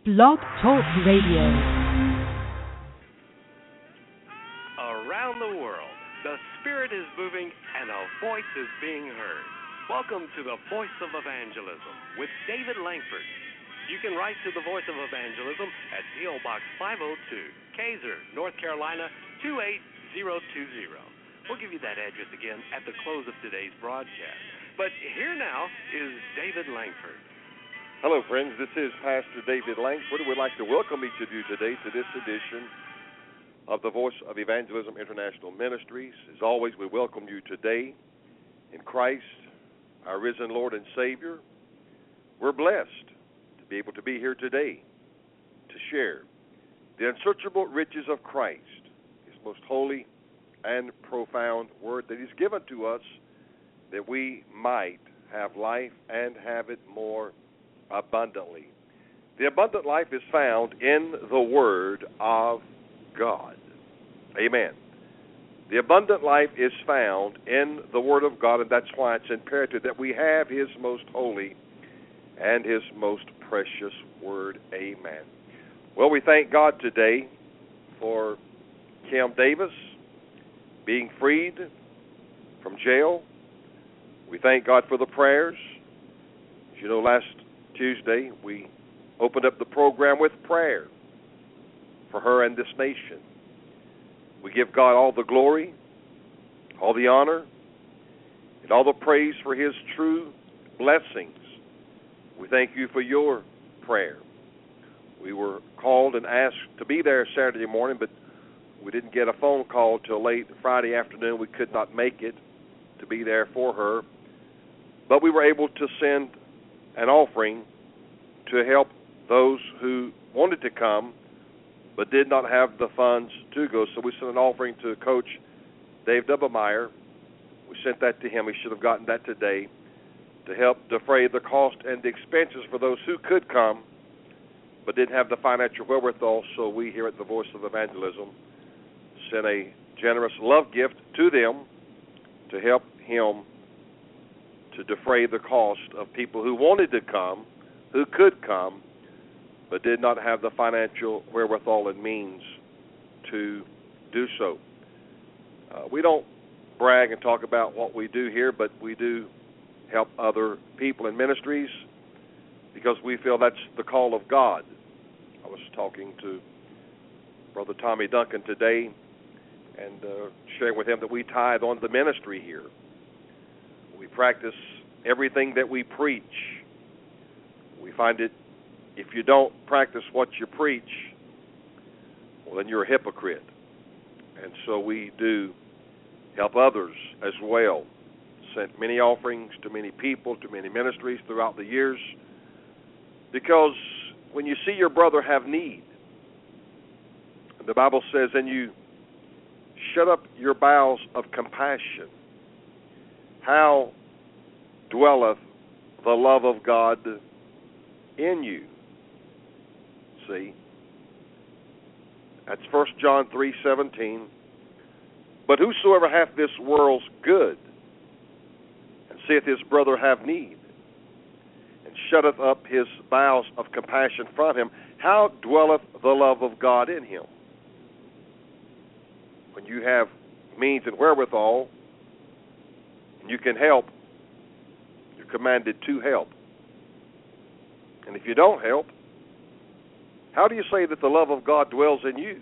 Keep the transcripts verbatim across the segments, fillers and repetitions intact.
Blog Talk Radio. Around the world, the Spirit is moving and a voice is being heard. Welcome to the Voice of Evangelism with David Langford. You can write to the Voice of Evangelism at P O. Box five oh two, Kaiser, North Carolina, two eight zero two zero. We'll give you that address again at the close of today's broadcast. But here now is David Langford. Hello, friends. This is Pastor David Langford. We'd like to welcome each of you today to this edition of the Voice of Evangelism International Ministries. As always, we welcome you today in Christ, our risen Lord and Savior. We're blessed to be able to be here today to share the unsearchable riches of Christ, His most holy and profound word that He's given to us that we might have life and have it more abundantly. The abundant life is found in the Word of God. Amen. The abundant life is found in the Word of God, and that's why it's imperative that we have His most holy and His most precious Word. Amen. Well, we thank God today for Kim Davis being freed from jail. We thank God for the prayers. As you know, last Tuesday we opened up the program with prayer for her and this nation. We give God all the glory, all the honor, and all the praise for His true blessings. We thank you for your prayer. We were called and asked to be there Saturday morning, but we didn't get a phone call till late Friday afternoon. We could not make it to be there for her. But we were able to send an offering to help those who wanted to come but did not have the funds to go. So we sent an offering to Coach Dave Doublemeyer. We sent that to him. We should have gotten that today to help defray the cost and the expenses for those who could come but didn't have the financial wherewithal. So we here at the Voice of Evangelism sent a generous love gift to them to help him to defray the cost of people who wanted to come, who could come, but did not have the financial wherewithal and means to do so. Uh, we don't brag and talk about what we do here, but we do help other people in ministries because we feel that's the call of God. I was talking to Brother Tommy Duncan today and uh, sharing with him that we tithe on the ministry here. We practice everything that we preach. We find it, if you don't practice what you preach, well, then you're a hypocrite. And so we do help others as well. Sent many offerings to many people, to many ministries throughout the years, because when you see your brother have need, the Bible says, and you shut up your bowels of compassion, how dwelleth the love of God in you. See? That's First John three seventeen. But whosoever hath this world's good, and seeth his brother have need, and shutteth up his bowels of compassion from him, how dwelleth the love of God in him? When you have means and wherewithal, and you can help, you're commanded to help. And if you don't help, how do you say that the love of God dwells in you?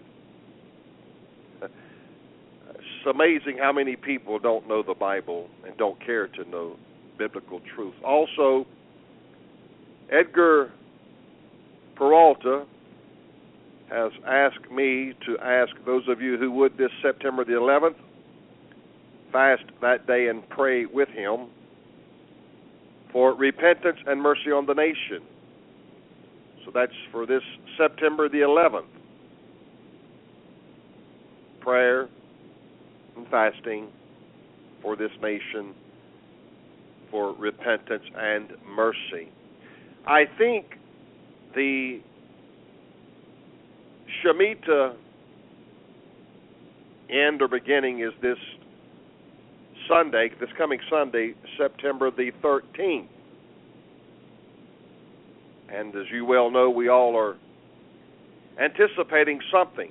It's amazing how many people don't know the Bible and don't care to know biblical truth. Also, Edgar Peralta has asked me to ask those of you who would this September the eleventh fast that day and pray with him for repentance and mercy on the nation. So that's for this September the eleventh. Prayer and fasting for this nation for repentance and mercy. I think the Shemitah end or beginning is this Sunday, this coming Sunday, September the thirteenth. And as you well know, we all are anticipating something.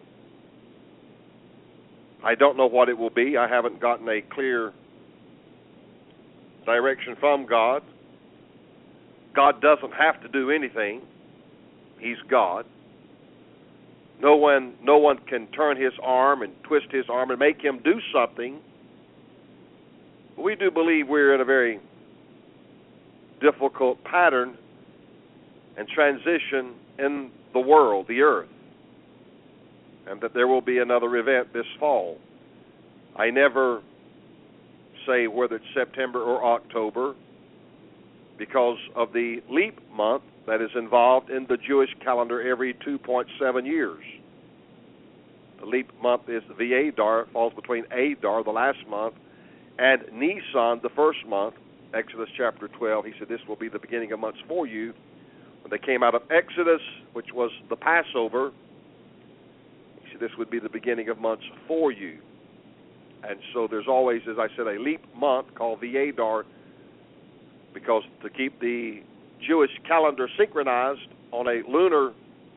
I don't know what it will be. I haven't gotten a clear direction from God. God doesn't have to do anything. He's God. No one, no one can turn his arm and twist his arm and make him do something. We do believe we're in a very difficult pattern and transition in the world, the earth, and that there will be another event this fall. I never say whether it's September or October because of the leap month that is involved in the Jewish calendar every two point seven years. The leap month is the Adar. It falls between Adar, the last month, and Nisan, the first month. Exodus chapter twelve, he said, this will be the beginning of months for you. When they came out of Exodus, which was the Passover, he said, this would be the beginning of months for you. And so there's always, as I said, a leap month called the Adar, because to keep the Jewish calendar synchronized on a lunar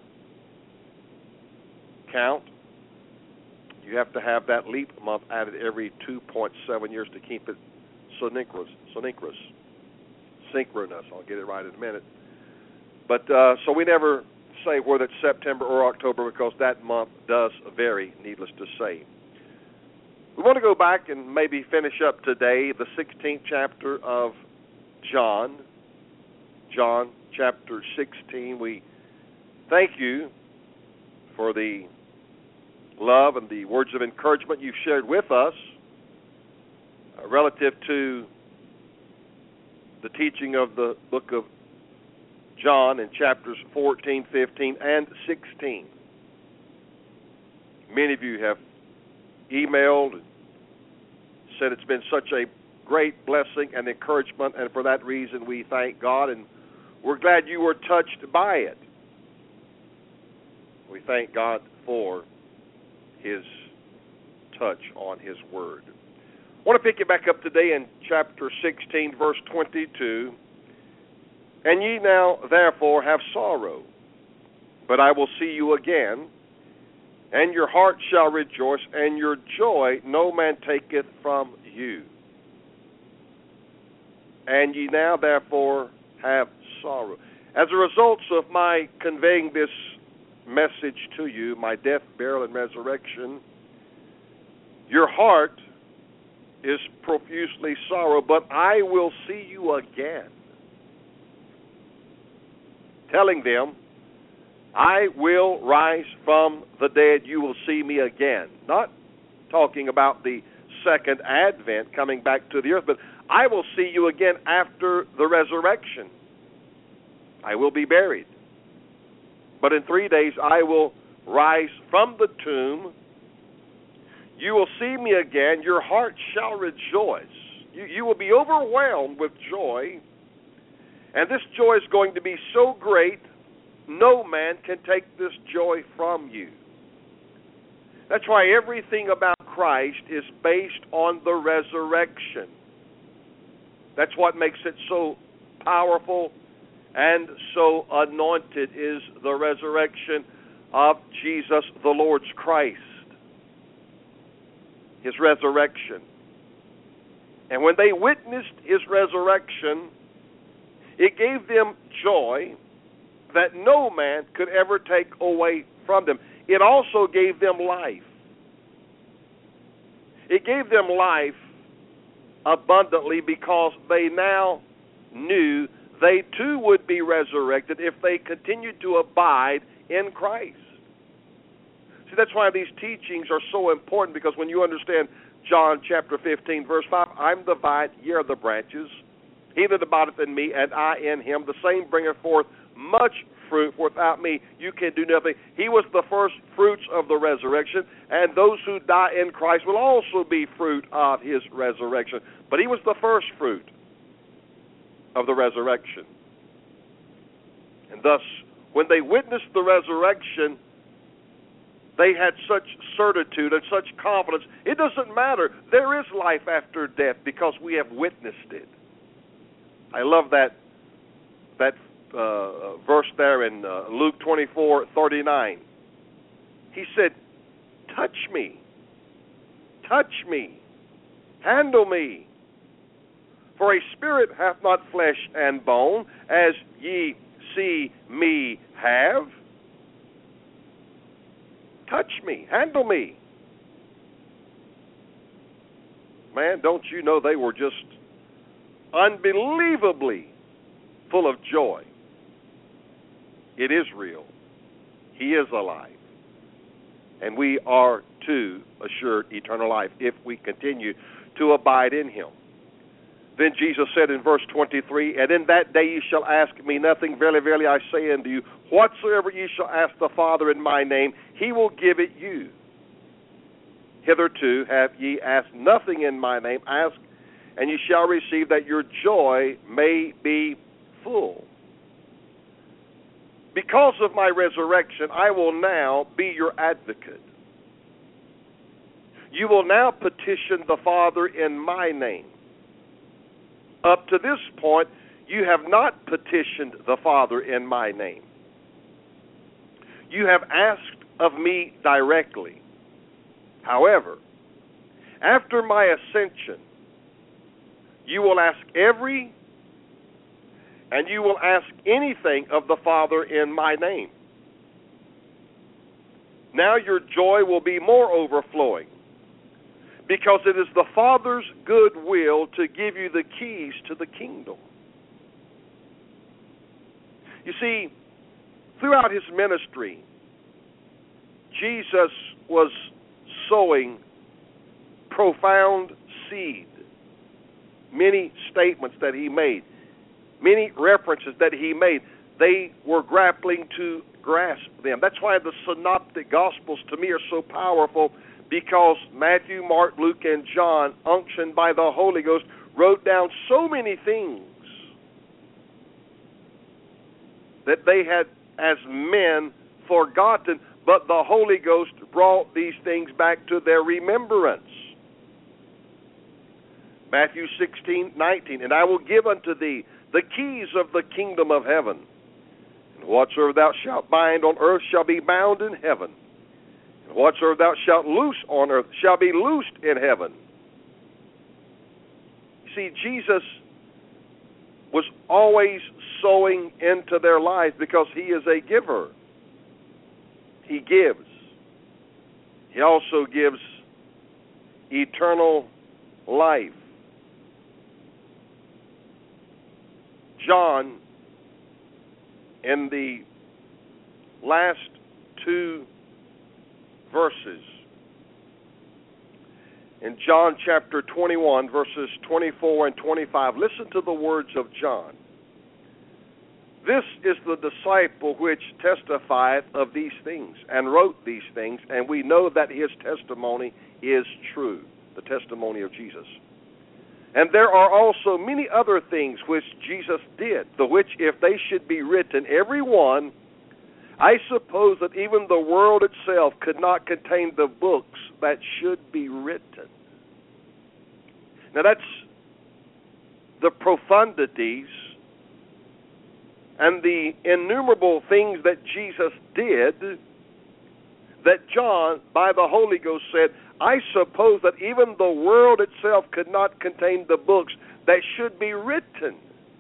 count, you have to have that leap month added every two point seven years to keep it synchronous. synchronous. Synchronous. I'll get it right in a minute. But uh, so we never say whether it's September or October because that month does vary, needless to say. We want to go back and maybe finish up today the sixteenth chapter of John. John chapter sixteen. We thank you for the love and the words of encouragement you've shared with us uh, relative to the teaching of the book of John in chapters fourteen, fifteen, and sixteen. Many of you have emailed and said it's been such a great blessing and encouragement, and for that reason we thank God, and we're glad you were touched by it. We thank God for his touch on his word. I want to pick you back up today in chapter sixteen, verse twenty-two. And ye now therefore have sorrow, but I will see you again, and your heart shall rejoice, and your joy no man taketh from you. And ye now therefore have sorrow. As a result of my conveying this message to you, my death, burial, and resurrection, your heart is profusely sorrow, but I will see you again. Telling them, I will rise from the dead, you will see me again. Not talking about the second advent coming back to the earth, but I will see you again after the resurrection. I will be buried. But in three days I will rise from the tomb. You will see me again. Your heart shall rejoice. You, you will be overwhelmed with joy. And this joy is going to be so great, no man can take this joy from you. That's why everything about Christ is based on the resurrection. That's what makes it so powerful and so anointed, is the resurrection of Jesus, the Lord's Christ. His resurrection. And when they witnessed his resurrection, it gave them joy that no man could ever take away from them. It also gave them life. It gave them life abundantly because they now knew they too would be resurrected if they continued to abide in Christ. See, that's why these teachings are so important, because when you understand John chapter fifteen, verse five, I'm the vine, ye are the branches. He that abideth in me, and I in him, the same bringeth forth much fruit. Without me, you can do nothing. He was the first fruits of the resurrection, and those who die in Christ will also be fruit of his resurrection. But he was the first fruit of the resurrection. And thus, when they witnessed the resurrection, they had such certitude and such confidence. It doesn't matter. There is life after death because we have witnessed it. I love that that uh, verse there in uh, Luke twenty-four thirty-nine. He said, touch me. Touch me. Handle me. For a spirit hath not flesh and bone, as ye see me have. Touch me. Handle me. Man, don't you know they were just unbelievably full of joy. It is real. He is alive. And we are, too, assured eternal life if we continue to abide in him. Then Jesus said in verse twenty-three, and in that day ye shall ask me nothing. Verily, verily, I say unto you, whatsoever ye shall ask the Father in my name, he will give it you. Hitherto have ye asked nothing in my name. Ask, and ye shall receive, that your joy may be full. Because of my resurrection, I will now be your advocate. You will now petition the Father in my name. Up to this point, you have not petitioned the Father in my name. You have asked of me directly. However, after my ascension, you will ask every and you will ask anything of the Father in my name. Now your joy will be more overflowing, because it is the Father's good will to give you the keys to the kingdom. You see, throughout his ministry, Jesus was sowing profound seed. Many statements that he made, many references that he made, they were grappling to grasp them. That's why the synoptic gospels to me are so powerful, because Matthew, Mark, Luke, and John, unctioned by the Holy Ghost, wrote down so many things that they had as men forgotten, but the Holy Ghost brought these things back to their remembrance. Matthew sixteen, nineteen, and I will give unto thee the keys of the kingdom of heaven. And whatsoever thou shalt bind on earth shall be bound in heaven. And whatsoever thou shalt loose on earth shall be loosed in heaven. You see, Jesus was always sowing into their lives because he is a giver. He gives. He also gives eternal life. John, in the last two verses, in John chapter twenty-one, verses twenty-four and twenty-five, listen to the words of John. This is the disciple which testifieth of these things, and wrote these things, and we know that his testimony is true, the testimony of Jesus. And there are also many other things which Jesus did, the which, if they should be written, every one, I suppose that even the world itself could not contain the books that should be written. Now that's the profundities and the innumerable things that Jesus did that John, by the Holy Ghost, said, I suppose that even the world itself could not contain the books that should be written.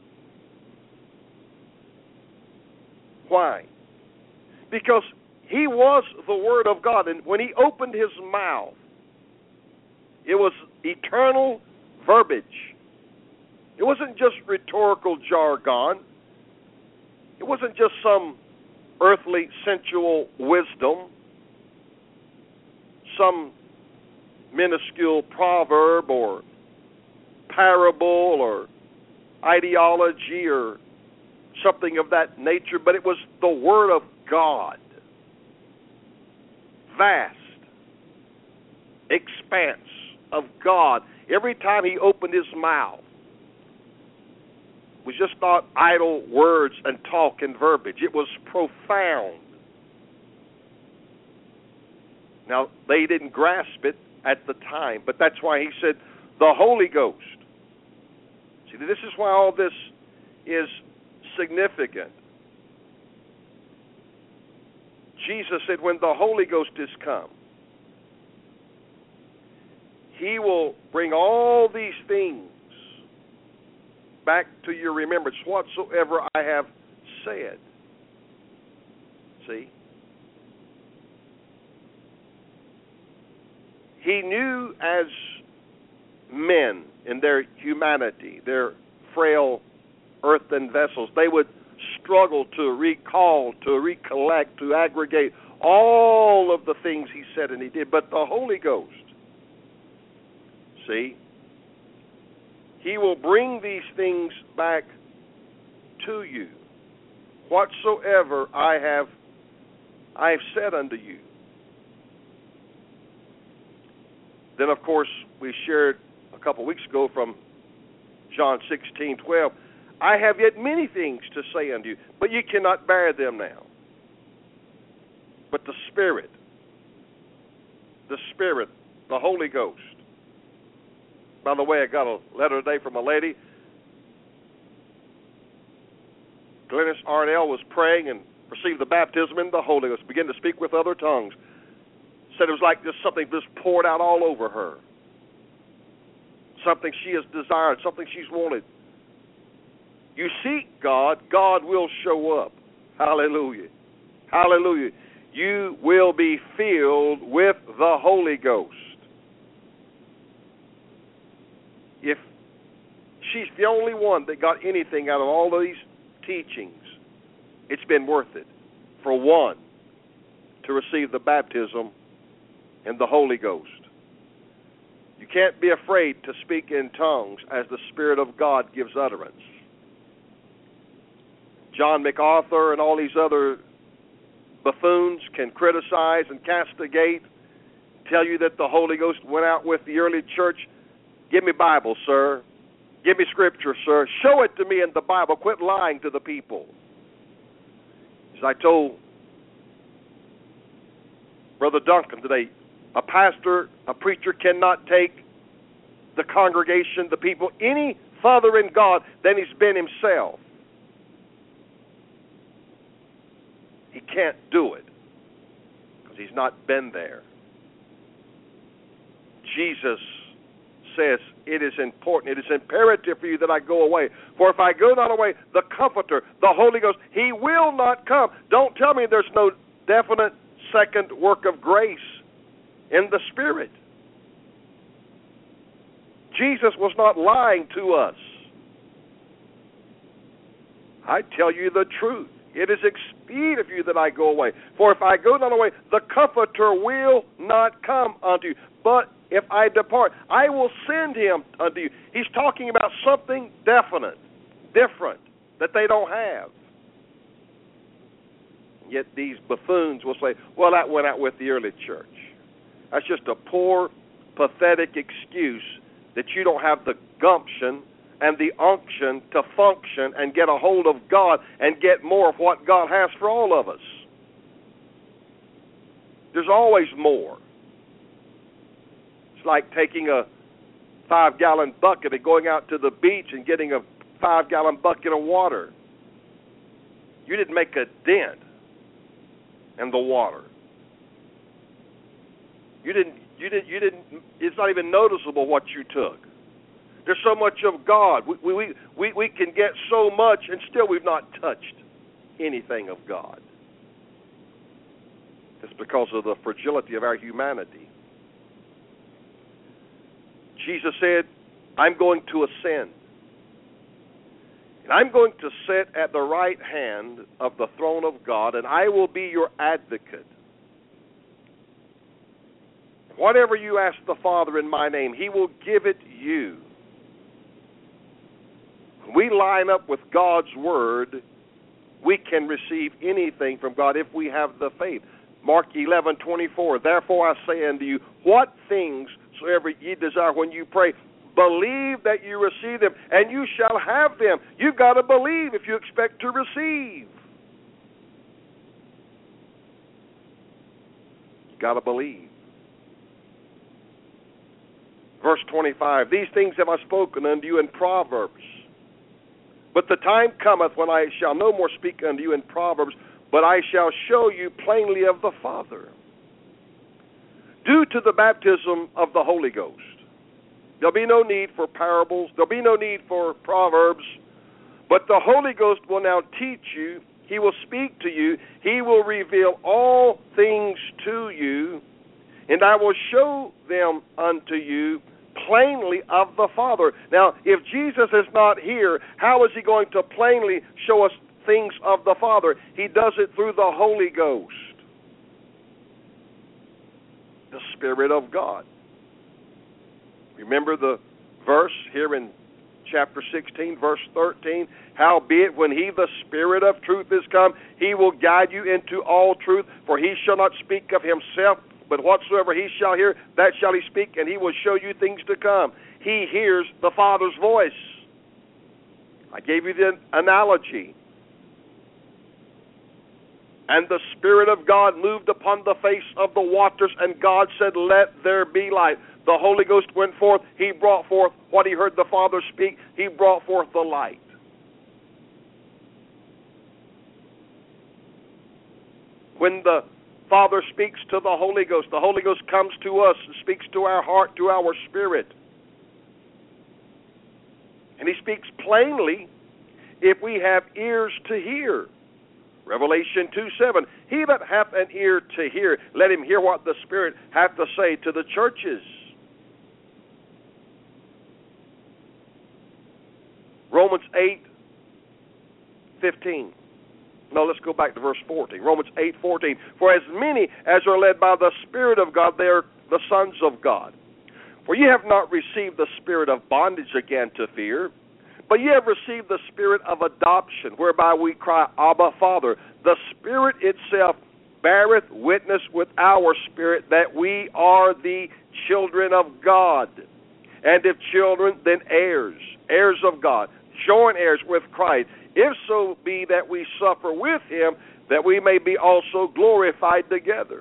Why? Because he was the Word of God, and when he opened his mouth, it was eternal verbiage. It wasn't just rhetorical jargon. It wasn't just some earthly, sensual wisdom, some minuscule proverb or parable or ideology or something of that nature, but it was the Word of God. Vast expanse of God. Every time he opened his mouth, it was just not idle words and talk and verbiage. It was profound. Now, they didn't grasp it at the time, but that's why he said, the Holy Ghost. See, this is why all this is significant. Jesus said, when the Holy Ghost is come, He will bring all these things back to your remembrance, whatsoever I have said. See? He knew as men in their humanity, their frail earthen vessels, they would struggle to recall, to recollect, to aggregate all of the things He said and He did. But the Holy Ghost, see, He will bring these things back to you, whatsoever I have I have said unto you. Then, of course, we shared a couple weeks ago from John sixteen twelve. I have yet many things to say unto you, but ye cannot bear them now. But the Spirit, the Spirit, the Holy Ghost. By the way, I got a letter today from a lady. Glennis Arnell was praying and received the baptism in the Holy Ghost, began to speak with other tongues. Said it was like just something just poured out all over her. Something she has desired, something she's wanted. You seek God, God will show up. Hallelujah. Hallelujah. You will be filled with the Holy Ghost. If she's the only one that got anything out of all of these teachings, it's been worth it for one to receive the baptism in the Holy Ghost. You can't be afraid to speak in tongues as the Spirit of God gives utterance. John MacArthur and all these other buffoons can criticize and castigate, tell you that the Holy Ghost went out with the early church. Give me Bible, sir. Give me Scripture, sir. Show it to me in the Bible. Quit lying to the people. As I told Brother Duncan today, a pastor, a preacher cannot take the congregation, the people, any further in God than he's been himself. He can't do it because he's not been there. Jesus says it is important, it is imperative for you that I go away. For if I go not away, the Comforter, the Holy Ghost, He will not come. Don't tell me there's no definite second work of grace in the Spirit. Jesus was not lying to us. I tell you the truth. It is expedient for you that I go away. For if I go not away, the Comforter will not come unto you. But if I depart, I will send Him unto you. He's talking about something definite, different, that they don't have. Yet these buffoons will say, well, that went out with the early church. That's just a poor, pathetic excuse that you don't have the gumption and the unction to function and get a hold of God and get more of what God has for all of us. There's always more. It's like taking a five-gallon bucket and going out to the beach and getting a five-gallon bucket of water. You didn't make a dent in the water. You didn't. You didn't. You didn't. It's not even noticeable what you took. There's so much of God. We we we we can get so much, and still we've not touched anything of God. It's because of the fragility of our humanity. Jesus said, I'm going to ascend. And I'm going to sit at the right hand of the throne of God, and I will be your advocate. Whatever you ask the Father in my name, He will give it you. When we line up with God's Word, we can receive anything from God if we have the faith. Mark eleven twenty-four, therefore I say unto you, what things soever ye desire when you pray, believe that you receive them, and you shall have them. You've got to believe if you expect to receive. You've got to believe. Verse twenty-five, these things have I spoken unto you in Proverbs. But the time cometh when I shall no more speak unto you in Proverbs, but I shall show you plainly of the Father. Due to the baptism of the Holy Ghost, there'll be no need for parables. There'll be no need for proverbs. But the Holy Ghost will now teach you. He will speak to you. He will reveal all things to you. And I will show them unto you plainly of the Father. Now, if Jesus is not here, how is he going to plainly show us things of the Father? He does it through the Holy Ghost, the Spirit of God. Remember the verse here in chapter sixteen, verse thirteen? Howbeit, when he, the Spirit of truth, is come, he will guide you into all truth, for he shall not speak of himself, but whatsoever he shall hear, that shall he speak, and he will show you things to come. He hears the Father's voice. I gave you the analogy. And the Spirit of God moved upon the face of the waters, and God said, let there be light. The Holy Ghost went forth. He brought forth what he heard the Father speak. He brought forth the light. When the Father speaks to the Holy Ghost, the Holy Ghost comes to us and speaks to our heart, to our spirit. And he speaks plainly if we have ears to hear. Revelation two seven, he that hath an ear to hear, let him hear what the Spirit hath to say to the churches. Romans eight fifteen. No, let's go back to verse fourteen. Romans eight fourteen. For as many as are led by the Spirit of God, they are the sons of God. For ye have not received the spirit of bondage again to fear, but ye have received the Spirit of adoption, whereby we cry, Abba, Father. The Spirit itself beareth witness with our spirit that we are the children of God. And if children, then heirs, heirs of God, joint heirs with Christ, if so be that we suffer with him, that we may be also glorified together.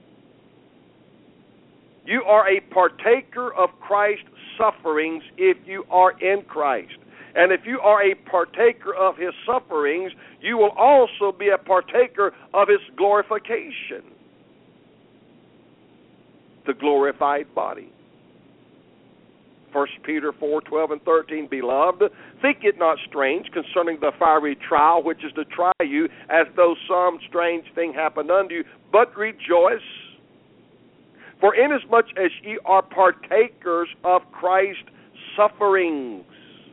You are a partaker of Christ's sufferings if you are in Christ. And if you are a partaker of his sufferings, you will also be a partaker of his glorification, the glorified body. First Peter four twelve and thirteen, Beloved, think it not strange concerning the fiery trial which is to try you, as though some strange thing happened unto you, but rejoice. For inasmuch as ye are partakers of Christ's sufferings,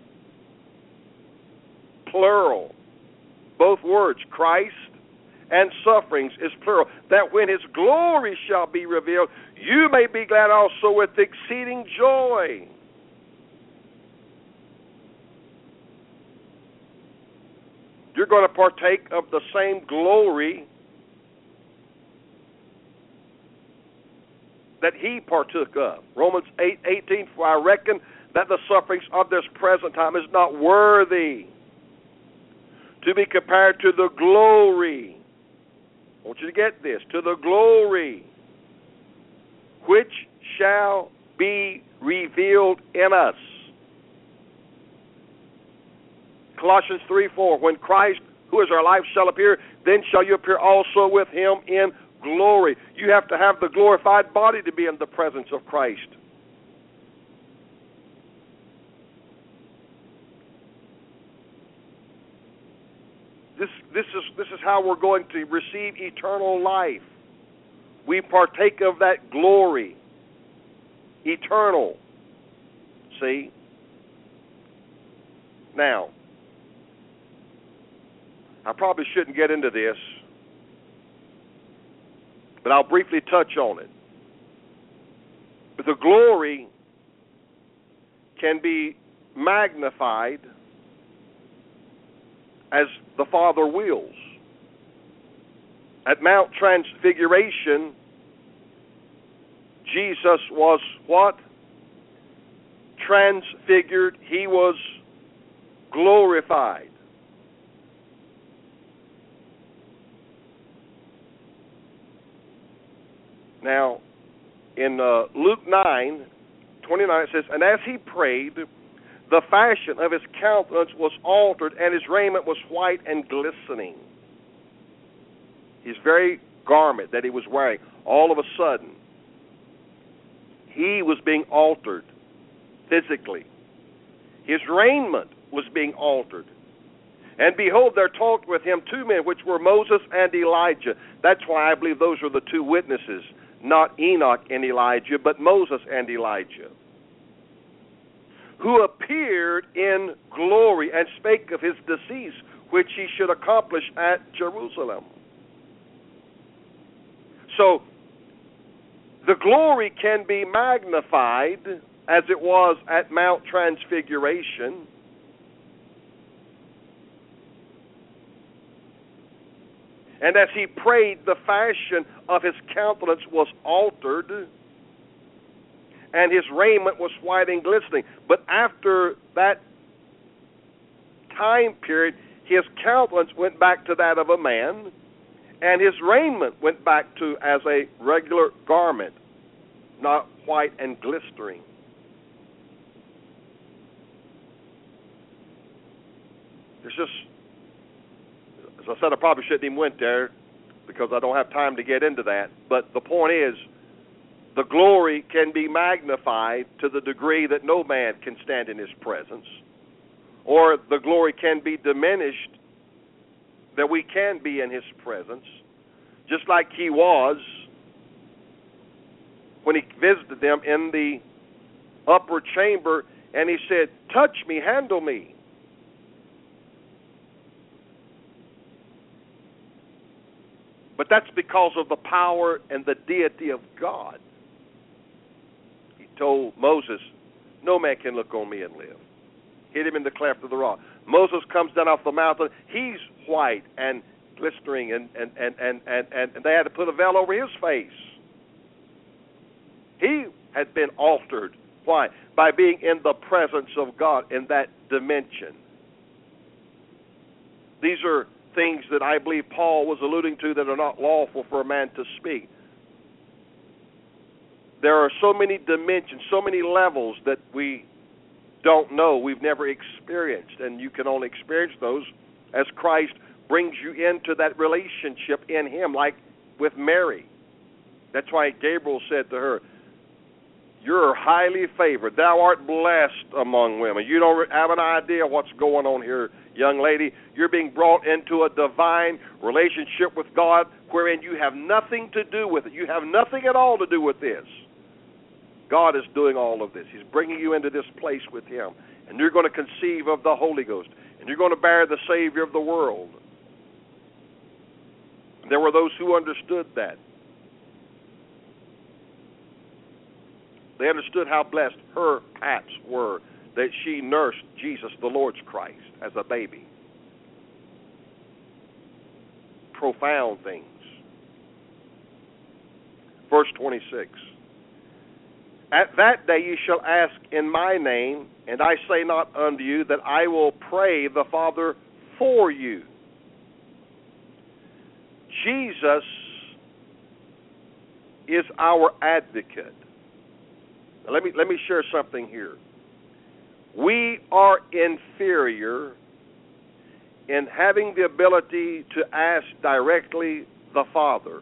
plural, both words, Christ and sufferings is plural, that when his glory shall be revealed, you may be glad also with exceeding joy. You're going to partake of the same glory that he partook of. Romans eight eighteen, for I reckon that the sufferings of this present time is not worthy to be compared to the glory. I want you to get this, to the glory which shall be revealed in us. Colossians three four, when Christ, who is our life, shall appear, then shall you appear also with him in glory. You have to have the glorified body to be in the presence of Christ. This, this is this is how we're going to receive eternal life. We partake of that glory. Eternal. See? Now, I probably shouldn't get into this, but I'll briefly touch on it. But the glory can be magnified as the Father wills. At Mount Transfiguration, Jesus was what? Transfigured. He was glorified. Now, in uh, Luke nine twenty-nine, it says, and as he prayed, the fashion of his countenance was altered, and his raiment was white and glistening. his very garment that he was wearing, all of a sudden, he was being altered physically. His raiment was being altered. And behold, there talked with him two men, which were Moses and Elijah. That's why I believe those are the two witnesses, not Enoch and Elijah, but Moses and Elijah, who appeared in glory and spake of his decease, which he should accomplish at Jerusalem. So, the glory can be magnified as it was at Mount Transfiguration. And as he prayed, the fashion of his countenance was altered, and his raiment was white and glistening. But after that time period, his countenance went back to that of a man, and his raiment went back to as a regular garment, not white and glistering. There's just, as I said, I probably shouldn't even went there because I don't have time to get into that. But the point is, the glory can be magnified to the degree that no man can stand in his presence, or the glory can be diminished that we can be in his presence, just like he was when he visited them in the upper chamber, and he said, touch me, handle me. But that's because of the power and the deity of God. He told Moses, no man can look on me and live. Hit him in the cleft of the rock. Moses comes down off the mountain. He's white and glistening, and, and, and, and, and, and they had to put a veil over his face. He had been altered. Why? By being in the presence of God in that dimension. These are things that I believe Paul was alluding to that are not lawful for a man to speak. There are so many dimensions, so many levels that we don't know, we've never experienced, and you can only experience those as Christ brings you into that relationship in him, like with Mary. That's why Gabriel said to her, you're highly favored. Thou art blessed among women. You don't have an idea what's going on here, young lady. You're being brought into a divine relationship with God wherein you have nothing to do with it. You have nothing at all to do with this. God is doing all of this. He's bringing you into this place with him. And you're going to conceive of the Holy Ghost. And you're going to bear the Savior of the world. And there were those who understood that. They understood how blessed her paps were that she nursed Jesus, the Lord's Christ, as a baby. Profound things. Verse twenty-six. At that day ye shall ask in my name, and I say not unto you that I will pray the Father for you. Jesus is our advocate. Now let me let me share something here. We are inferior in having the ability to ask directly the Father.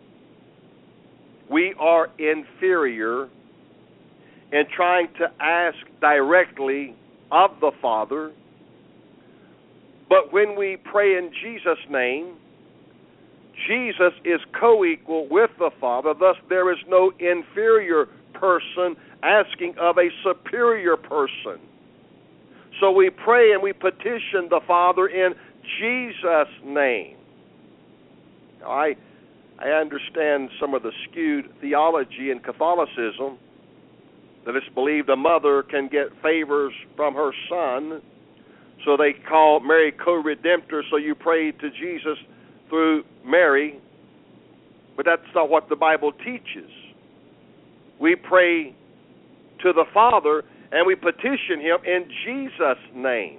We are inferior in trying to ask directly of the Father. But when we pray in Jesus' name, Jesus is co-equal with the Father. Thus, there is no inferior person asking of a superior person. So we pray and we petition the Father in Jesus' name. Now, I, I understand some of the skewed theology in Catholicism that it's believed a mother can get favors from her son, so they call Mary co-redemptor, so you pray to Jesus through Mary, but that's not what the Bible teaches. We pray to the Father and we petition him in Jesus' name,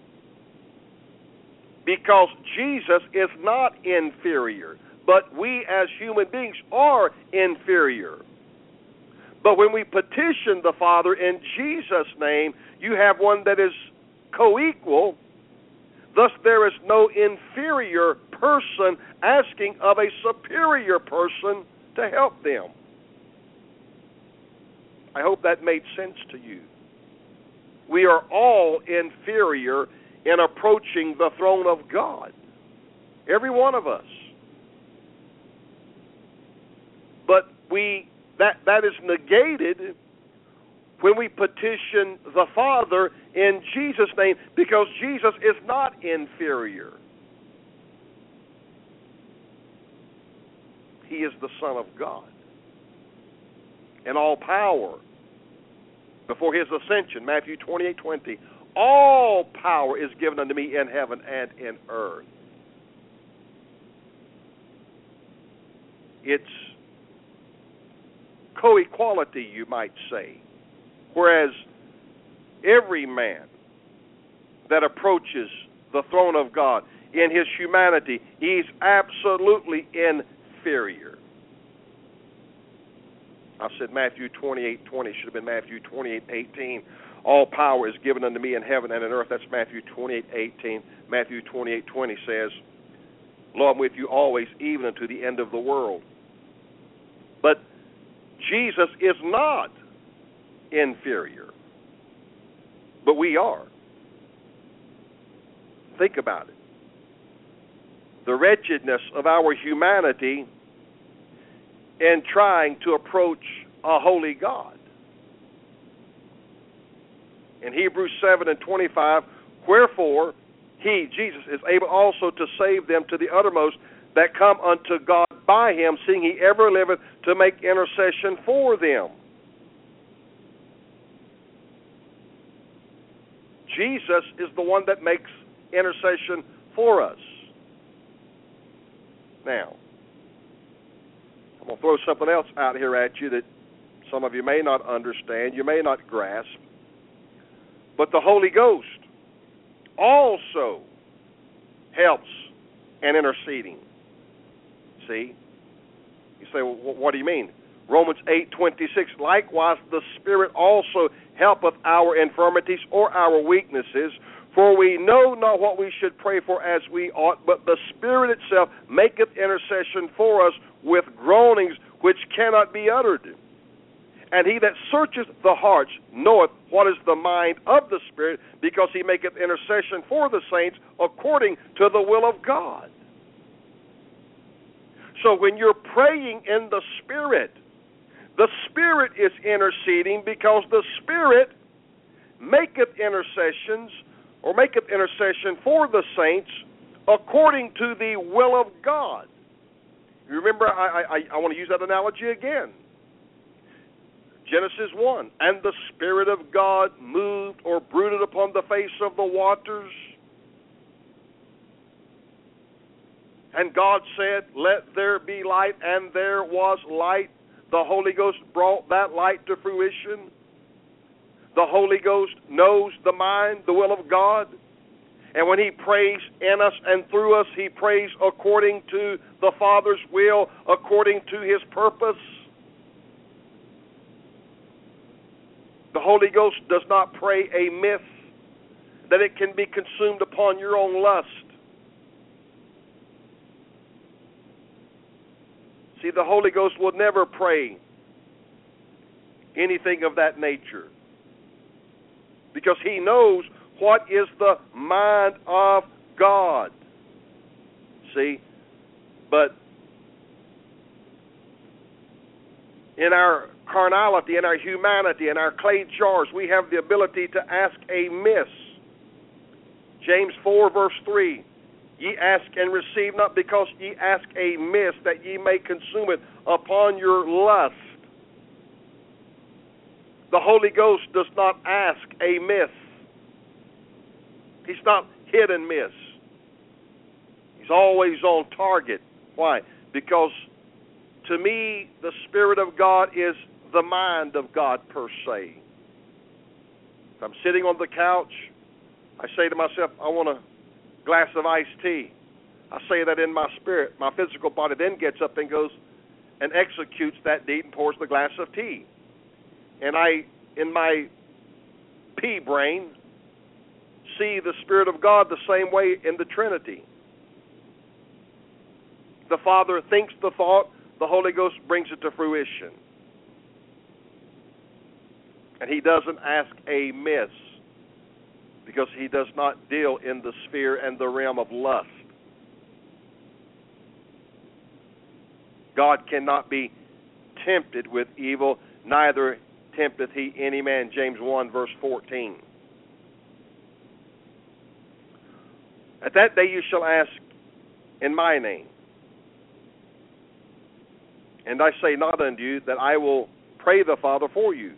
because Jesus is not inferior, but we as human beings are inferior. But when we petition the Father in Jesus' name, you have one that is co-equal. Thus, there is no inferior person asking of a superior person to help them. I hope that made sense to you. We are all inferior in approaching the throne of God. Every one of us. But we that that is negated when we petition the Father in Jesus' name, because Jesus is not inferior. He is the Son of God. And all power, before his ascension, Matthew twenty-eight twenty, all power is given unto me in heaven and in earth. It's co-equality, you might say. Whereas every man that approaches the throne of God in his humanity, he's absolutely inferior. I said Matthew twenty-eight twenty, should have been Matthew twenty-eight eighteen. All power is given unto me in heaven and in earth. That's Matthew twenty-eight eighteen. Matthew twenty-eight twenty says, Lo, I'm with you always, even unto the end of the world. But Jesus is not inferior, but we are. Think about it. The wretchedness of our humanity in trying to approach a holy God. In Hebrews seven and twenty-five, wherefore he, Jesus, is able also to save them to the uttermost that come unto God by him, seeing he ever liveth to make intercession for them. Jesus is the one that makes intercession for us. Now, I'm going to throw something else out here at you that some of you may not understand, you may not grasp. But the Holy Ghost also helps in interceding. See? You say, well, what do you mean? Romans eight twenty-six, likewise the Spirit also helpeth our infirmities or our weaknesses, for we know not what we should pray for as we ought, but the Spirit itself maketh intercession for us with groanings which cannot be uttered. And he that searcheth the hearts knoweth what is the mind of the Spirit, because he maketh intercession for the saints according to the will of God. So when you're praying in the Spirit, the Spirit is interceding, because the Spirit maketh intercessions, or maketh intercession for the saints according to the will of God. You remember, I, I, I want to use that analogy again. Genesis one, and the Spirit of God moved or brooded upon the face of the waters. And God said, let there be light, and there was light. The Holy Ghost brought that light to fruition. The Holy Ghost knows the mind, the will of God. And when he prays in us and through us, he prays according to the Father's will, according to his purpose. The Holy Ghost does not pray a myth that it can be consumed upon your own lust. See, the Holy Ghost will never pray anything of that nature, because he knows what is the mind of God. See, but in our carnality, in our humanity, in our clay jars, we have the ability to ask amiss. James four, verse three, ye ask and receive not, because ye ask amiss, that ye may consume it upon your lust. The Holy Ghost does not ask amiss. He's not hit and miss. He's always on target. Why? Because to me, the Spirit of God is the mind of God per se. If I'm sitting on the couch, I say to myself, I want a glass of iced tea. I say that in my spirit. My physical body then gets up and goes and executes that deed and pours the glass of tea. And I, in my pea brain, see the Spirit of God the same way in the Trinity. The Father thinks the thought, the Holy Ghost brings it to fruition. And He doesn't ask amiss, because He does not deal in the sphere and the realm of lust. God cannot be tempted with evil, neither tempteth He any man. James one, verse fourteen. At that day you shall ask in my name. And I say not unto you that I will pray the Father for you.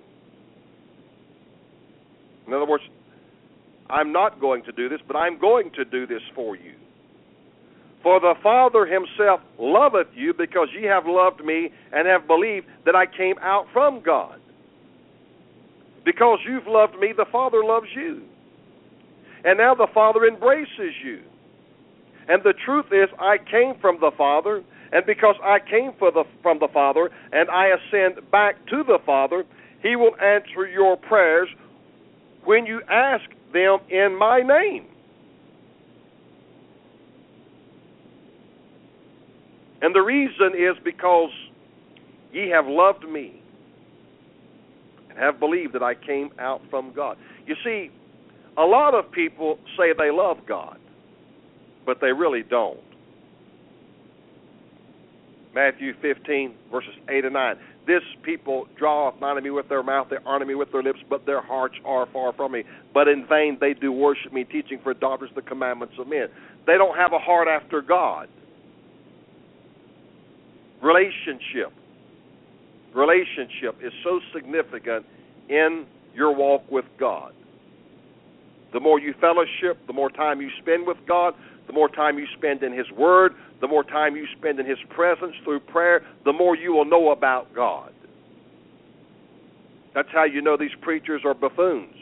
In other words, I'm not going to do this, but I'm going to do this for you. For the Father Himself loveth you, because ye have loved me and have believed that I came out from God. Because you've loved me, the Father loves you. And now the Father embraces you. And the truth is, I came from the Father, and because I came for the, from the Father, and I ascend back to the Father, He will answer your prayers when you ask them in my name. And the reason is because ye have loved me and have believed that I came out from God. You see, a lot of people say they love God, but they really don't. Matthew fifteen, verses eight and nine. This people draweth not unto me with their mouth, they honor me with their lips, but their hearts are far from me. But in vain they do worship me, teaching for doctrines the commandments of men. They don't have a heart after God. Relationship. Relationship is so significant in your walk with God. The more you fellowship, the more time you spend with God, the more time you spend in His Word, the more time you spend in His presence through prayer, the more you will know about God. That's how you know these preachers are buffoons.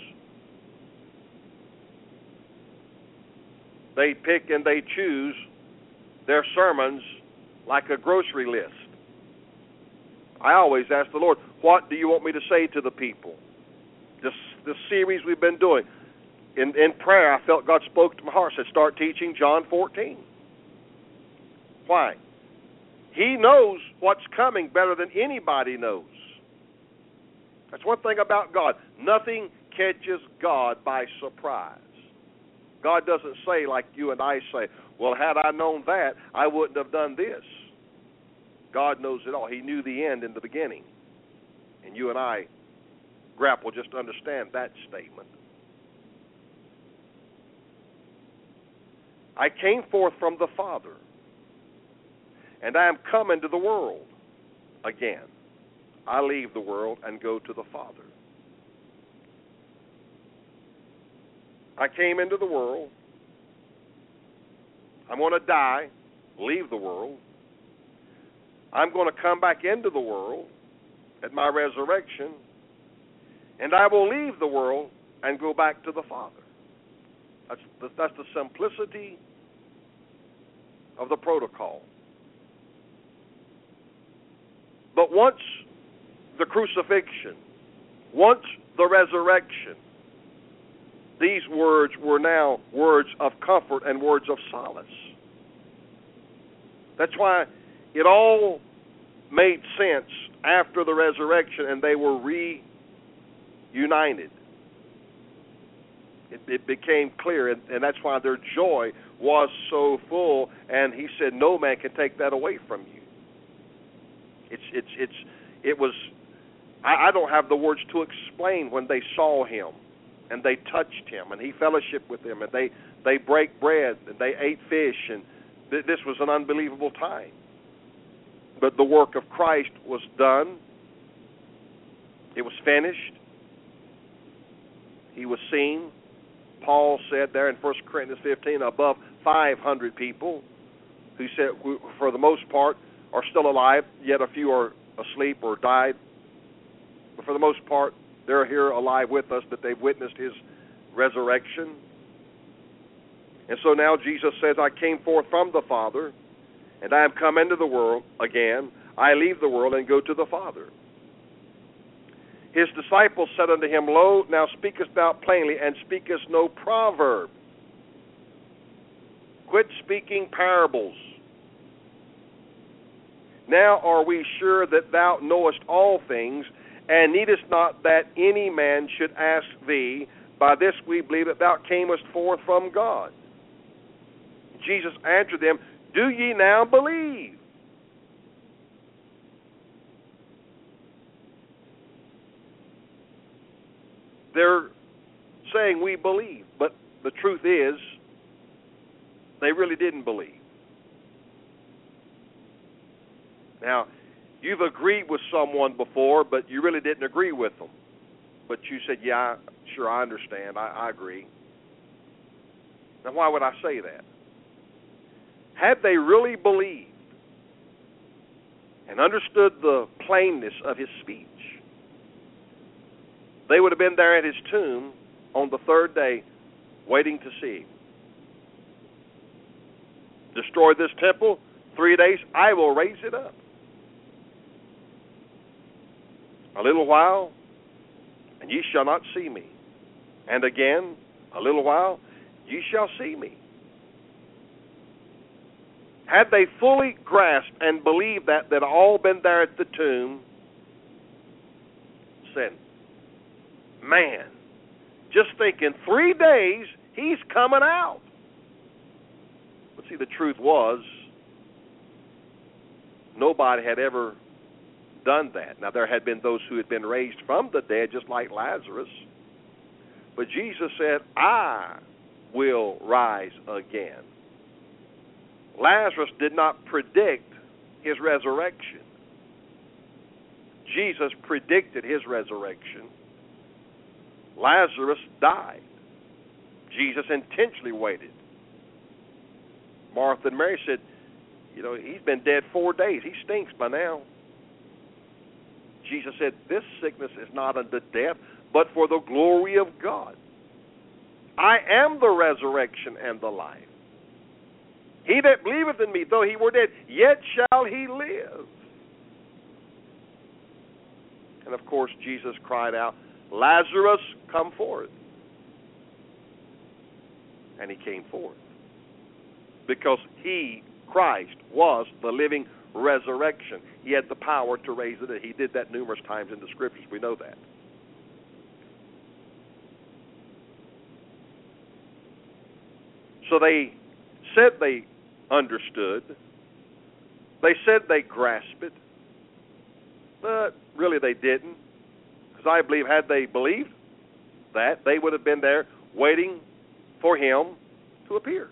They pick and they choose their sermons like a grocery list. I always ask the Lord, what do you want me to say to the people? This, this series we've been doing. In, in prayer, I felt God spoke to my heart, said, start teaching John fourteen. Why? He knows what's coming better than anybody knows. That's one thing about God. Nothing catches God by surprise. God doesn't say like you and I say, well, had I known that, I wouldn't have done this. God knows it all. He knew the end in the beginning. And you and I grapple just to understand that statement. I came forth from the Father, and I am come into the world again. I leave the world and go to the Father. I came into the world. I'm going to die, leave the world. I'm going to come back into the world at my resurrection, and I will leave the world and go back to the Father. That's the, that's the simplicity of the protocol. But once the crucifixion, once the resurrection, these words were now words of comfort and words of solace. That's why it all made sense after the resurrection and they were reunited. It, it became clear, and, and that's why their joy was so full. And He said, "No man can take that away from you." It's it's it's it was. I, I don't have the words to explain when they saw Him, and they touched Him, and He fellowshiped with them, and they they break bread, and they ate fish, and th- this was an unbelievable time. But the work of Christ was done. It was finished. He was seen. Paul said there in First Corinthians fifteen, above five hundred people who said, for the most part, are still alive, yet a few are asleep or died. But for the most part, they're here alive with us, that they've witnessed His resurrection. And so now Jesus says, I came forth from the Father, and I am come into the world again. I leave the world and go to the Father. His disciples said unto Him, Lo, now speakest thou plainly, and speakest no proverb. Quit speaking parables. Now are we sure that thou knowest all things, and needest not that any man should ask thee. By this we believe that thou camest forth from God. Jesus answered them, Do ye now believe? They're saying we believe, but the truth is they really didn't believe. Now, you've agreed with someone before, but you really didn't agree with them. But you said, yeah, sure, I understand. I, I agree. Now, why would I say that? Had they really believed and understood the plainness of his speech, they would have been there at his tomb on the third day waiting to see him. Destroy this temple, three days, I will raise it up. A little while, and ye shall not see me. And again, a little while, ye shall see me. Had they fully grasped and believed that, that all been there at the tomb, said, man, just thinking three days, he's coming out. But see, the truth was, nobody had ever done that. Now, there had been those who had been raised from the dead, just like Lazarus. But Jesus said, I will rise again. Lazarus did not predict his resurrection. Jesus predicted his resurrection. Lazarus died. Jesus intentionally waited. Martha and Mary said, you know, he's been dead four days. He stinks by now. Jesus said, this sickness is not unto death, but for the glory of God. I am the resurrection and the life. He that believeth in me, though he were dead, yet shall he live. And of course, Jesus cried out, Lazarus, come forth. And he came forth. Because he, Christ, was the living resurrection. He had the power to raise the dead. He did that numerous times in the Scriptures. We know that. So they said they understood. They said they grasped it. But really they didn't. Because I believe had they believed that, they would have been there waiting for him to appear.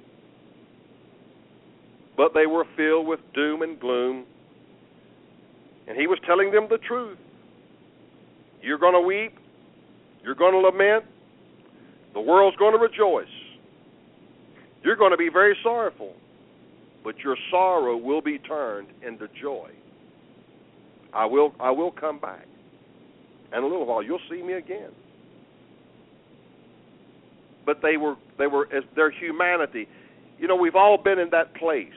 But they were filled with doom and gloom. And he was telling them the truth. You're going to weep. You're going to lament. The world's going to rejoice. You're going to be very sorrowful. But your sorrow will be turned into joy. I will, I will come back. And in a little while, you'll see me again. But they were, they were, as their humanity. You know, we've all been in that place.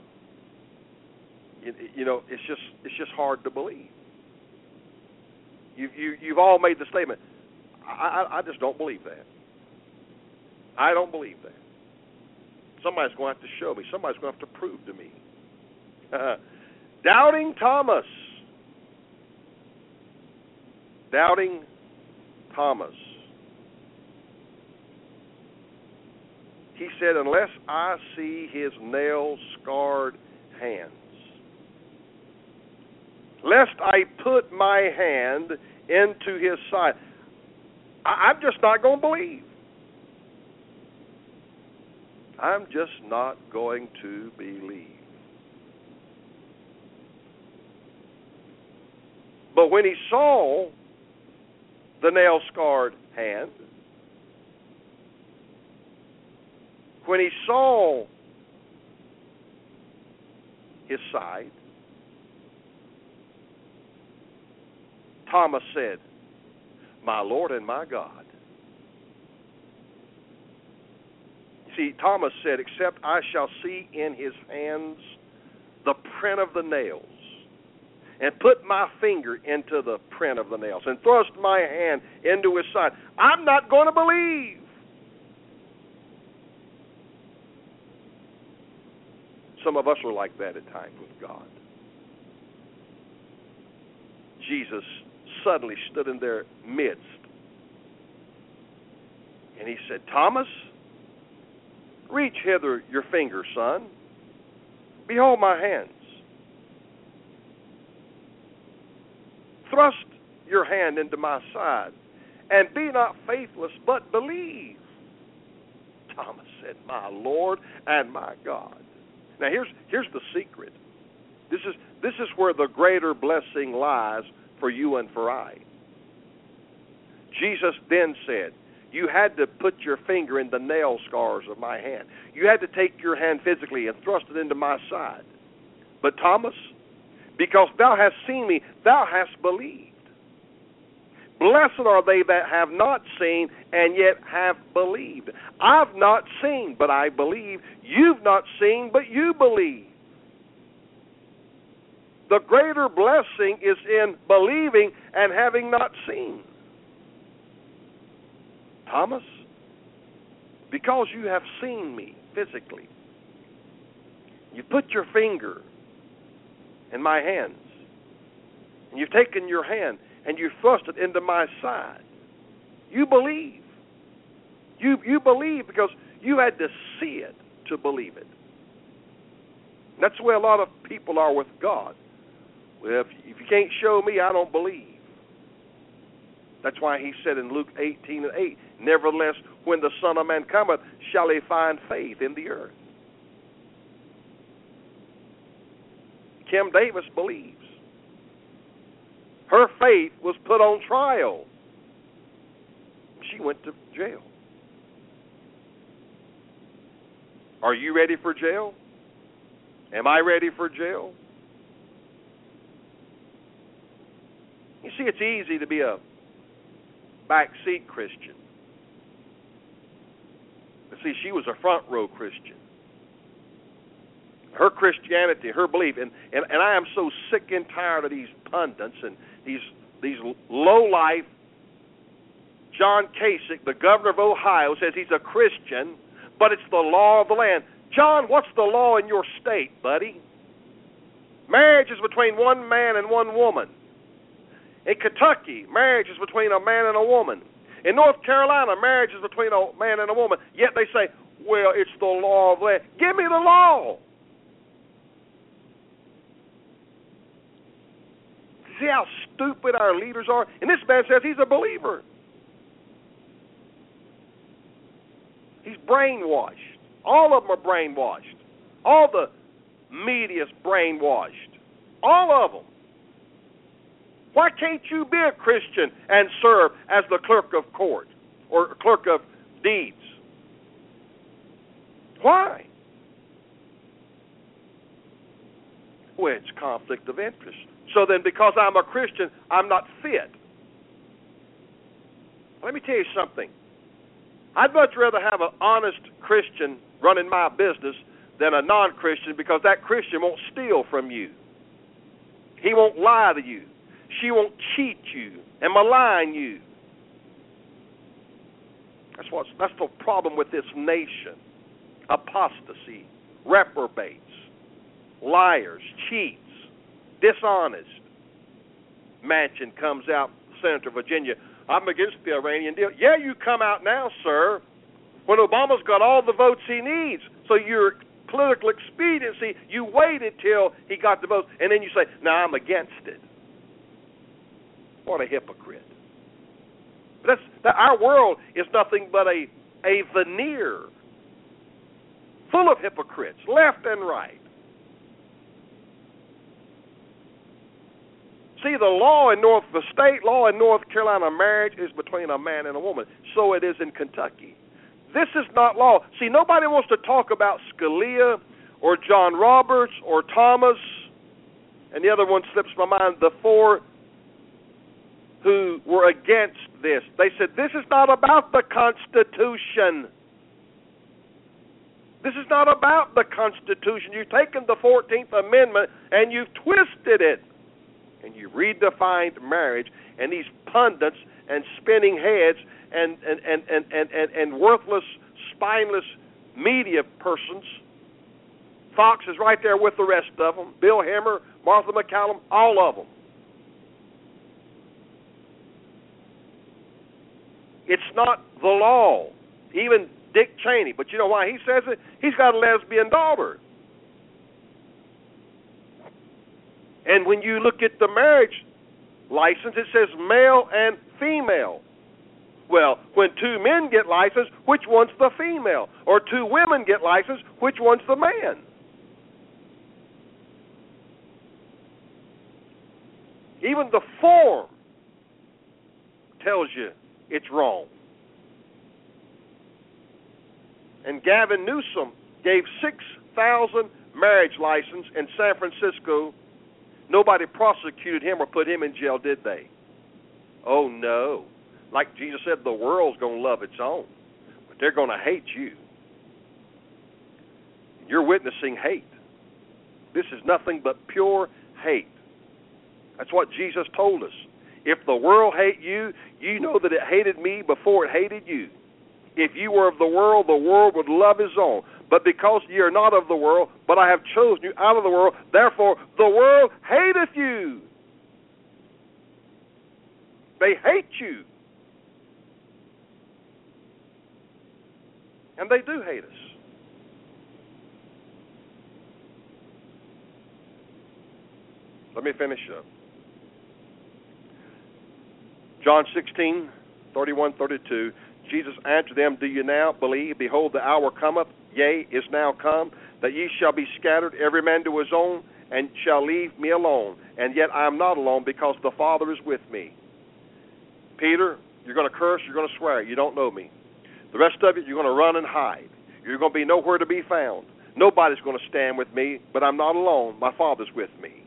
You, you know, it's just, it's just hard to believe. You, you, you've all made the statement. I, I, I just don't believe that. I don't believe that. Somebody's going to have to show me. Somebody's going to have to prove to me. Doubting Thomas. Doubting Thomas. He said, unless I see his nail-scarred hands, lest I put my hand into his side, I, I'm just not going to believe. I'm just not going to believe. But when he saw the nail-scarred hand, when he saw his side, Thomas said, my Lord and my God. See, Thomas said, except I shall see in his hands the print of the nails, and put my finger into the print of the nails, and thrust my hand into his side, I'm not going to believe. Some of us are like that at times with God. Jesus suddenly stood in their midst. And he said, Thomas, reach hither your finger, son. Behold my hands. Thrust your hand into my side, and be not faithless, but believe. Thomas said, my Lord and my God. Now here's here's the secret. This is this is where the greater blessing lies for you and for I. Jesus then said, you had to put your finger in the nail scars of my hand. You had to take your hand physically and thrust it into my side. But Thomas, because thou hast seen me, thou hast believed. Blessed are they that have not seen and yet have believed. I've not seen, but I believe. You've not seen, but you believe. The greater blessing is in believing and having not seen. Thomas, because you have seen me physically, you put your finger in my hands, and you've taken your hand and you thrust it into my side. You believe. You you believe because you had to see it to believe it. And that's the way a lot of people are with God. Well, if, if you can't show me, I don't believe. That's why he said in Luke eighteen and eight, nevertheless, when the Son of Man cometh, shall he find faith in the earth. Kim Davis believes. Her faith was put on trial. She went to jail. Are you ready for jail? Am I ready for jail? You see, it's easy to be a backseat Christian. But see, she was a front row Christian. Her Christianity, her belief, and, and, and I am so sick and tired of these pundits and these these low-life. John Kasich, the governor of Ohio, says he's a Christian, but it's the law of the land. John, what's the law in your state, buddy? Marriage is between one man and one woman. In Kentucky, marriage is between a man and a woman. In North Carolina, marriage is between a man and a woman. Yet they say, well, it's the law of the land. Give me the law. See how stupid our leaders are? And this man says he's a believer. He's brainwashed. All of them are brainwashed. All the media's brainwashed. All of them. Why can't you be a Christian and serve as the clerk of court or clerk of deeds? Why? Well, it's conflict of interest. So then because I'm a Christian, I'm not fit. Let me tell you something. I'd much rather have an honest Christian running my business than a non-Christian, because that Christian won't steal from you. He won't lie to you. She won't cheat you and malign you. That's what's that's the problem with this nation. Apostasy, reprobates, liars, cheats, dishonest. Manchin comes out, Senator of Virginia, I'm against the Iranian deal. Yeah, you come out now, sir, when Obama's got all the votes he needs. So your political expediency, you waited till he got the votes, and then you say, no, I'm against it. What a hypocrite. That's, that, our world is nothing but a, a veneer full of hypocrites, left and right. See, the law in North, the state law in North Carolina, marriage is between a man and a woman. So it is in Kentucky. This is not law. See, nobody wants to talk about Scalia or John Roberts or Thomas, and the other one slips my mind, the four who were against this. They said, this is not about the Constitution. This is not about the Constitution. You've taken the fourteenth Amendment and you've twisted it. And you redefined marriage, and these pundits and spinning heads and, and, and, and, and, and, and worthless, spineless media persons. Fox is right there with the rest of them. Bill Hemmer, Martha McCallum, all of them. not the law. Even Dick Cheney. But you know why he says it? He's got a lesbian daughter. And when you look at the marriage license, it says male and female. Well, when two men get licensed, which one's the female? Or two women get licensed, which one's the man? Even the form tells you it's wrong. And Gavin Newsom gave six thousand marriage licenses in San Francisco. Nobody prosecuted him or put him in jail, did they? Oh, no. Like Jesus said, the world's going to love its own, but they're going to hate you. You're witnessing hate. This is nothing but pure hate. That's what Jesus told us. If the world hate you, you know that it hated me before it hated you. If you were of the world, the world would love his own. But because ye are not of the world, but I have chosen you out of the world, therefore the world hateth you. They hate you. And they do hate us. Let me finish up. John sixteen, thirty-one, thirty-two. Jesus answered them, do you now believe? Behold, the hour cometh, yea, is now come, that ye shall be scattered, every man to his own, and shall leave me alone. And yet I am not alone, because the Father is with me. Peter, you're going to curse, you're going to swear, you don't know me. The rest of it, you're going to run and hide. You're going to be nowhere to be found. Nobody's going to stand with me, but I'm not alone. My Father's with me.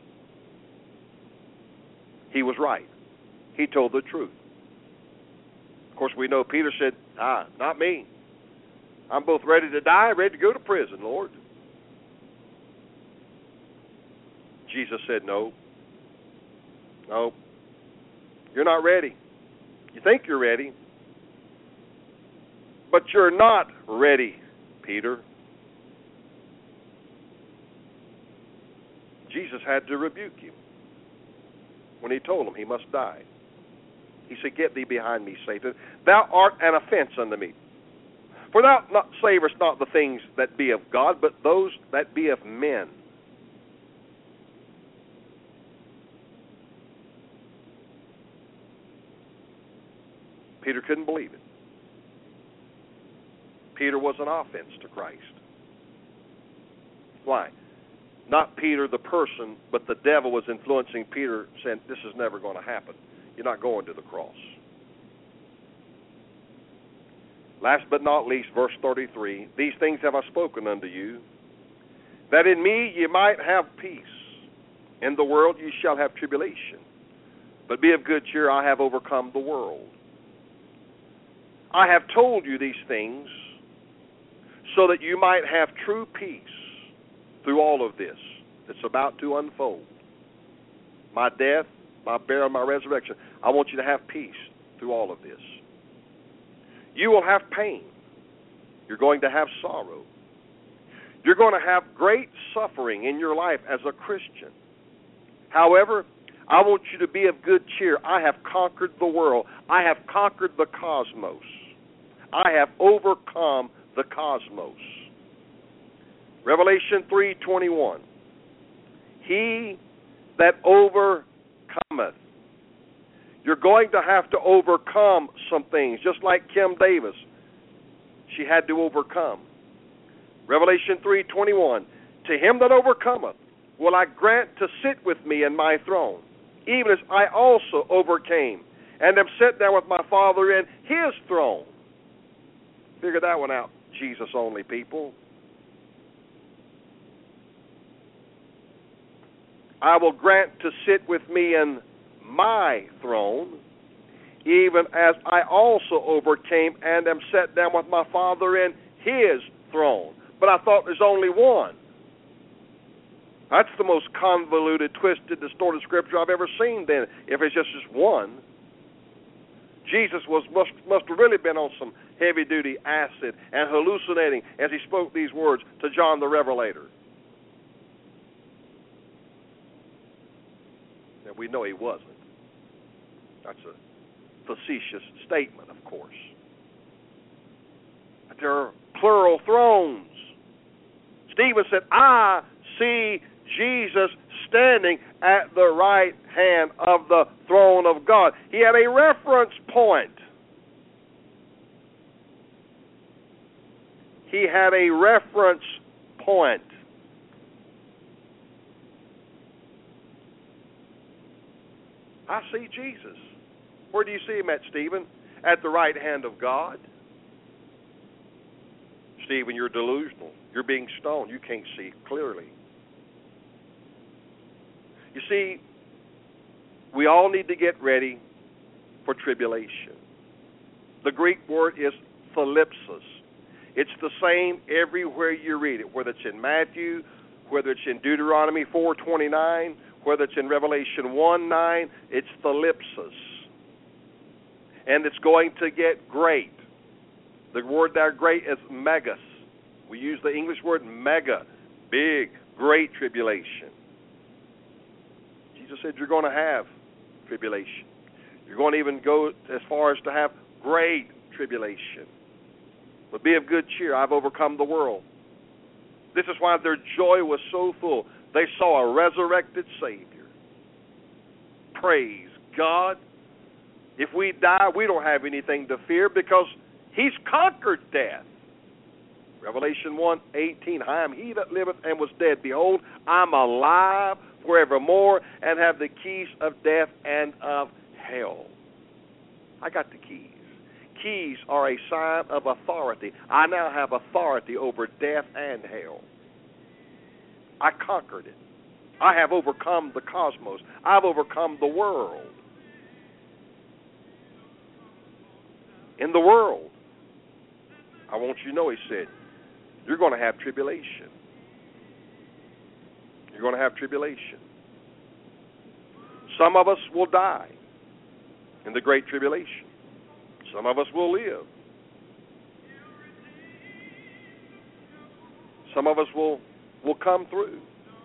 He was right. He told the truth. Of course, we know Peter said, ah, not me. I'm both ready to die, ready to go to prison, Lord. Jesus said, no. No. You're not ready. You think you're ready, but you're not ready, Peter. Jesus had to rebuke him when he told him he must die. He said, get thee behind me, Satan. Thou art an offense unto me. For thou not savorest not the things that be of God, but those that be of men. Peter couldn't believe it. Peter was an offense to Christ. Why? Not Peter the person, but the devil was influencing Peter, saying, this is never going to happen. You're not going to the cross. Last but not least, verse thirty-three, these things have I spoken unto you, that in me ye might have peace. In the world ye shall have tribulation. But be of good cheer, I have overcome the world. I have told you these things so that you might have true peace through all of this that's about to unfold. My death, my burial, my resurrection. I want you to have peace through all of this. You will have pain. You're going to have sorrow. You're going to have great suffering in your life as a Christian. However, I want you to be of good cheer. I have conquered the world. I have conquered the cosmos. I have overcome the cosmos. Revelation three twenty-one. He that overcometh. You're going to have to overcome some things, just like Kim Davis. She had to overcome. Revelation three twenty-one. To him that overcometh will I grant to sit with me in my throne, even as I also overcame, and am set down with my Father in his throne. Figure that one out, Jesus only people. I will grant to sit with me in my throne, even as I also overcame and am set down with my Father in his throne. But I thought there's only one. That's the most convoluted, twisted, distorted scripture I've ever seen then, if it's just, just one. Jesus was must, must have really been on some heavy-duty acid and hallucinating as he spoke these words to John the Revelator. And we know he wasn't. That's a facetious statement, of course. There are plural thrones. Stephen said, I see Jesus standing at the right hand of the throne of God. He had a reference point. He had a reference point. I see Jesus. Where do you see him at, Stephen? At the right hand of God. Stephen, you're delusional. You're being stoned. You can't see clearly. You see, we all need to get ready for tribulation. The Greek word is thalipsis. It's the same everywhere you read it, whether it's in Matthew, whether it's in Deuteronomy four twenty-nine, whether it's in Revelation one nine, it's thalipsis. And it's going to get great. The word there, great, is megas. We use the English word mega, big, great tribulation. Jesus said you're going to have tribulation. You're going to even go as far as to have great tribulation. But be of good cheer. I've overcome the world. This is why their joy was so full. They saw a resurrected Savior. Praise God. If we die, we don't have anything to fear because he's conquered death. Revelation one eighteen, I am he that liveth and was dead. Behold, I'm alive forevermore and have the keys of death and of hell. I got the keys. Keys are a sign of authority. I now have authority over death and hell. I conquered it. I have overcome the cosmos. I've overcome the world. In the world, I want you to know, he said, you're going to have tribulation. You're going to have tribulation. Some of us will die in the great tribulation. Some of us will live. Some of us will, will come through.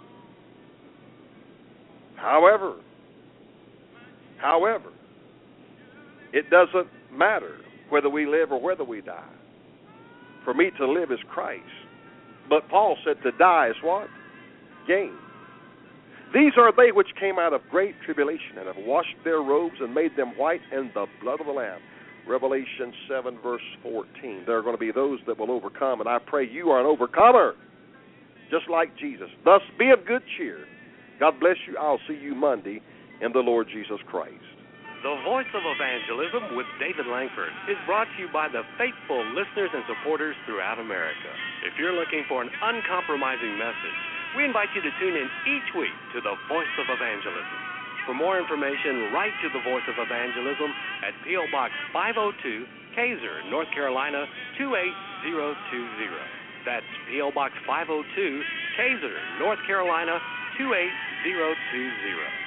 However, however, it doesn't matter whether we live or whether we die. For me to live is Christ. But Paul said to die is what? Gain. These are they which came out of great tribulation and have washed their robes and made them white in the blood of the Lamb. Revelation seven, verse fourteen. There are going to be those that will overcome, and I pray you are an overcomer, just like Jesus. Thus, be of good cheer. God bless you. I'll see you Monday in the Lord Jesus Christ. The Voice of Evangelism with David Langford is brought to you by the faithful listeners and supporters throughout America. If you're looking for an uncompromising message, we invite you to tune in each week to the Voice of Evangelism. For more information, write to the Voice of Evangelism at P O. Box five oh two, Kaiser, North Carolina, two eight zero two zero. That's P O. Box five oh two, Kaiser, North Carolina, two eight zero two zero.